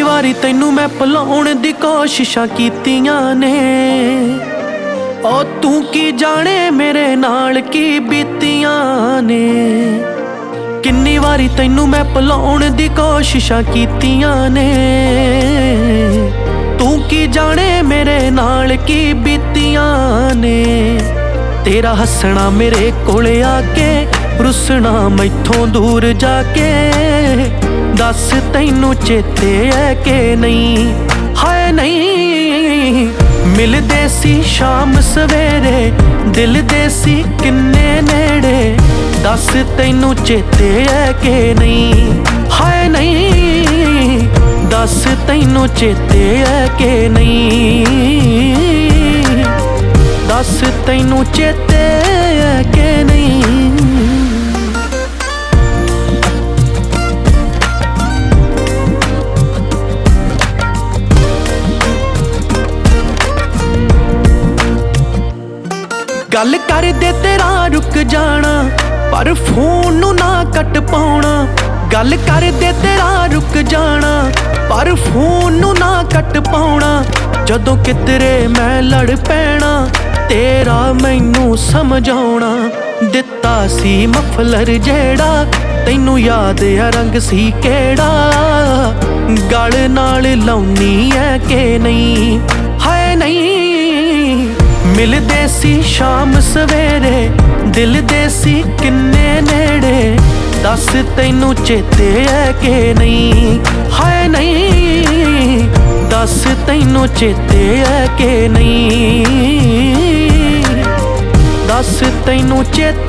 ਵਾਰੀ ਤੈਨੂੰ ਮੈਂ ਭੁਲਾਉਣ ਦੀ ਕੋਸ਼ਿਸ਼ਾਂ ਕੀਤੀਆਂ ਨੇ। ਓ ਤੂੰ ਕੀ ਜਾਣੇ ਮੇਰੇ ਨਾਲ ਕੀ ਬੀਤੀਆਂ ਨੇ। ਕਿੰਨੀ ਵਾਰੀ ਤੈਨੂੰ ਮੈਂ ਭੁਲਾਉਣ ਦੀ ਕੋਸ਼ਿਸ਼ਾਂ ਕੀਤੀਆਂ ਨੇ। ਤੂੰ ਕੀ ਜਾਣੇ ਮੇਰੇ ਨਾਲ ਕੀ ਬੀਤੀਆਂ ਨੇ। ਤੇਰਾ ਹੱਸਣਾ ਮੇਰੇ ਕੋਲ ਆ ਕੇ, ਰੁੱਸਣਾ ਮੈਥੋਂ ਦੂਰ ਜਾ ਕੇ। ਦੱਸ ਤੈਨੂੰ ਚੇਤੇ ਹੈ ਕਿ ਨਹੀਂ, ਹਾਏ ਨਹੀਂ। ਮਿਲਦੇ ਸੀ ਸ਼ਾਮ ਸਵੇਰੇ, ਦਿਲ ਦੇ ਸੀ ਕਿੰਨੇ ਨੇੜੇ। ਦੱਸ ਤੈਨੂੰ ਚੇਤੇ ਹੈ ਕਿ ਨਹੀਂ, ਹਾਏ ਨਹੀਂ। ਦੱਸ ਤੈਨੂੰ ਚੇਤੇ ਹੈ ਕਿ ਨਹੀਂ। ਦੱਸ ਤੈਨੂੰ ਚੇਤੇ ਹੈ ਕਿ ਨਹੀਂ। ਗੱਲ ਕਰਦੇ ਤੇਰਾ ਰੁਕ ਜਾਣਾ, ਪਰ ਫੋਨ ਨੂੰ ਨਾ ਕੱਟ ਪਾਉਣਾ। ਗੱਲ ਕਰਦੇ ਤੇਰਾ ਰੁਕ ਜਾਣਾ, ਪਰ ਫੋਨ ਨੂੰ ਨਾ ਕੱਟ ਪਾਉਣਾ। ਜਦੋਂ ਕਿਧਰੇ ਮੈਂ ਲੜ ਪੈਣਾ, ਤੇਰਾ ਮੈਨੂੰ ਸਮਝਾਉਣਾ। ਦਿੱਤਾ ਸੀ ਮਫਲਰ ਜਿਹੜਾ, ਤੈਨੂੰ ਯਾਦ ਆ ਰੰਗ ਸੀ ਕਿਹੜਾ। ਗਲ ਨਾਲ ਲਾਉਣੀ ਐ ਕਿ ਨਹੀਂ, ਹਾਏ ਨਹੀਂ। ਮਿਲਦੇ ਸੀ ਸ਼ਾਮ ਸਵੇਰੇ, ਦਿਲ ਦੇ ਸੀ ਕਿੰਨੇ ਨੇੜੇ। ਦੱਸ ਤੈਨੂੰ ਚੇਤੇ ਹੈ ਕਿ ਨਹੀਂ, ਹਾਏ ਨਹੀਂ। ਦੱਸ ਤੈਨੂੰ ਚੇਤੇ ਹੈ ਕਿ ਨਹੀਂ। ਦੱਸ ਤੈਨੂੰ ਚੇਤੇ